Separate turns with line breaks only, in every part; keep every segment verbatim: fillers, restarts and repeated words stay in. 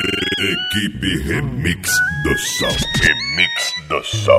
Equipe Remix do Som. Remix do Som.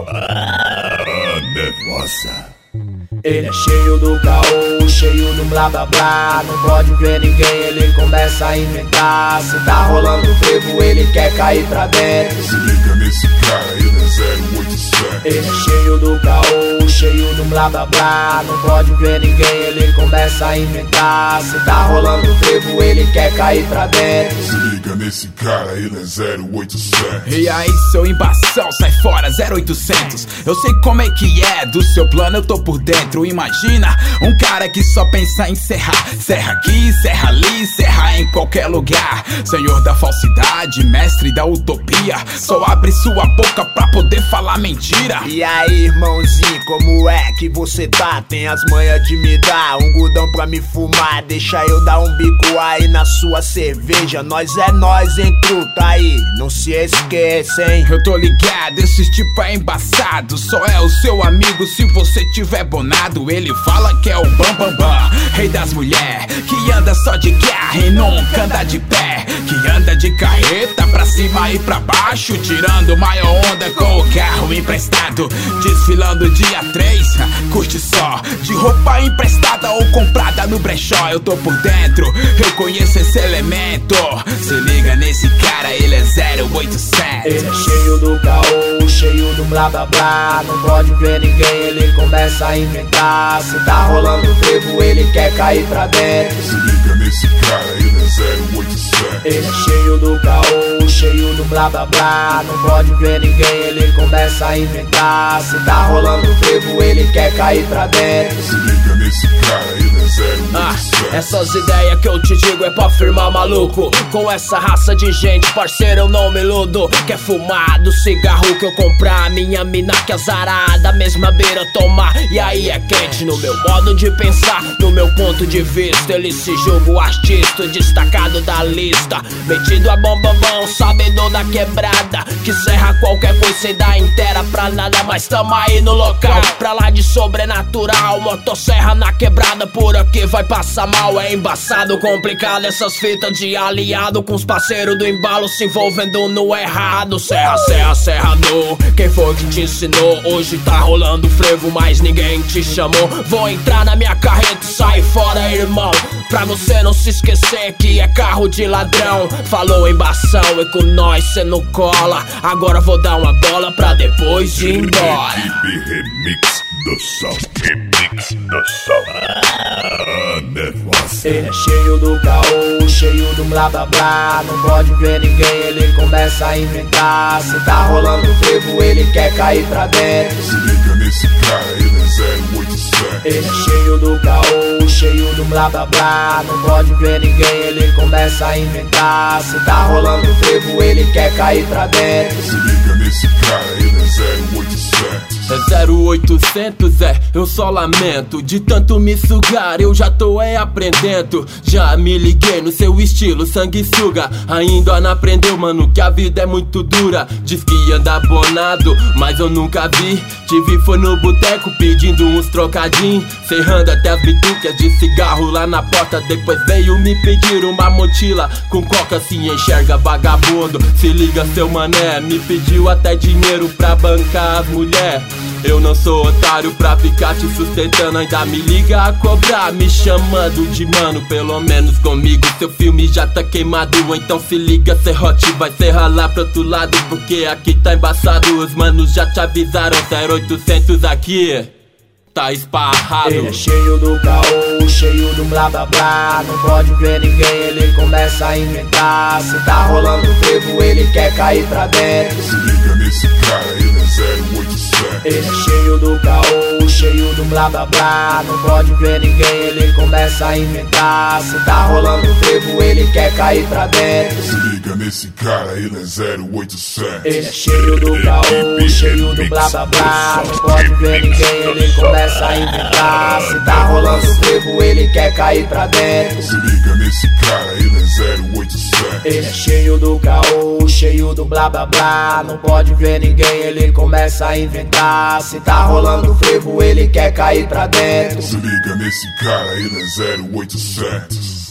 Ah, nervosa.
Ele é cheio do caô, cheio do blá blá blá. Não pode ver ninguém, ele começa a inventar. Se tá rolando frevo, ele quer cair pra dentro.
Se liga nesse cara, ele é zero oito sete.
Ele é cheio do caô, cheio do blá blá blá. Não pode ver ninguém, ele começa a inventar. Se tá rolando frevo, ele quer cair pra dentro.
Se liga nesse cara, ele é zero oito sete.
E aí, seu embação, sai fora, zero oitocentos. Eu sei como é que é, do seu plano eu tô por dentro. Imagina um cara que só pensa em serrar. Serra aqui, serra ali, serra em qualquer lugar. Senhor da falsidade, mestre da utopia. Só abre sua boca pra poder falar mentira.
E aí, irmãozinho, como é que você tá? Tem as manhas de me dar um gudão pra me fumar. Deixa eu dar um bico aí na sua cerveja. Nós é nós, hein, truta aí, não se esqueça, hein.
Eu tô ligado, esse tipo é embaçado. Só é o seu amigo se você tiver bonado. Ele fala que é o bam bam bam, rei das mulheres, que anda só de guerra e nunca anda de pé, que anda de carreta pra cima e pra baixo, tirando maior onda com o carro emprestado. Desfilando dia três, curte só, de roupa emprestada ou comprada no brechó. Eu tô por dentro, eu conheço esse elemento. Se liga nesse cara, ele é zero oito sete.
Ele é cheio do caô, cheio do blá blá blá. Não pode ver ninguém, ele começa a inventar. Se tá rolando frevo, ele quer cair pra dentro.
Se liga nesse cara, ele é zero oito sete.
Ele é cheio do caô, cheio do blá blá blá. Não pode ver ninguém, ele começa a inventar. Se tá rolando frevo, ele quer cair pra dentro.
Se liga nesse cara, ele é zero oito sete.
Ah, essas ideias que eu te digo é pra firmar, maluco. Com essa raça de gente, parceiro, eu não me iludo. Quer fumar do cigarro que eu comprar? Minha mina que azarada, mesma beira tomar. E aí é quente no meu modo de pensar, no meu ponto de vista. Ele se julga o artista destacado da lista, metido a bom bam bam, sabedor da quebrada, que serra qualquer coisa sem dar inteira pra nada. Mas tamo aí no local, pra lá de sobrenatural. Motosserra na quebrada, por aqui vai passar mal. É embaçado, complicado essas fitas de aliado, com os parceiros do embalo se envolvendo no errado. Serra, serra, serrador, quem foi que te ensinou? Hoje tá rolando frevo, mas ninguém te chamou. Vou entrar na minha carreta e sair fora, irmão, pra você não se esquecer que é carro de ladrão. Falou embação e com nós cê não cola. Agora vou dar uma bola pra depois ir embora.
Equipe Remix do Som. Remix do Som. Ah, nervosa.
Ele é cheio do caô, cheio do blá blá blá. Não pode ver ninguém, ele começa a inventar. Se tá rolando frevo, ele quer cair pra dentro.
Se liga nesse cara, ele é zero oito sete.
Ele é cheio do caô, cheio do blá blá blá. Não pode ver ninguém, ele começa a inventar. Se tá rolando frevo, ele quer cair pra dentro.
Se liga nesse cara, ele é zero oito sete.
É zero oitocentos, é, eu só lamento. De tanto me sugar, eu já tô é aprendendo. Já me liguei no seu estilo, sanguessuga. Ainda não aprendeu, mano, que a vida é muito dura. Diz que anda abonado, mas eu nunca vi. Te vi foi no boteco pedindo uns trocadinhos, serrando até as bitucas de cigarro lá na porta. Depois veio me pedir uma mochila com coca, se enxerga vagabundo. Se liga seu mané, me pediu até dinheiro pra bancar as mulher. Eu não sou otário pra ficar te sustentando. Ainda me liga a cobrar, me chamando de mano. Pelo menos comigo seu filme já tá queimado. Então se liga, serrote, vai serrar lá pro outro lado, porque aqui tá embaçado. Os manos já te avisaram, zero oitocentos aqui tá esparrado.
Ele é cheio do caô, cheio do blá blá blá. Não pode ver ninguém, ele começa a inventar. Se tá rolando frevo, ele quer cair pra dentro.
Se liga nesse cara, ele é zero oito sete.
Ele é cheio do caô, cheio do blá blá blá. Não pode ver ninguém, ele começa a inventar. Se tá rolando frevo, ele quer cair pra dentro.
Se liga nesse cara, ele é zero oito sete.
Ele é cheio do caô, cheio do blá blá blá. Não pode ver ninguém, ele começa a inventar. Se tá rolando frevo, ele quer cair pra dentro.
Se liga nesse cara, ele é zero oito sete.
Ele é cheio do caô, cheio do blá blá blá. Não pode ver ninguém, ele começa a inventar. Se tá rolando frevo, ele quer cair pra dentro.
Se liga nesse cara, ele é zero oito sete.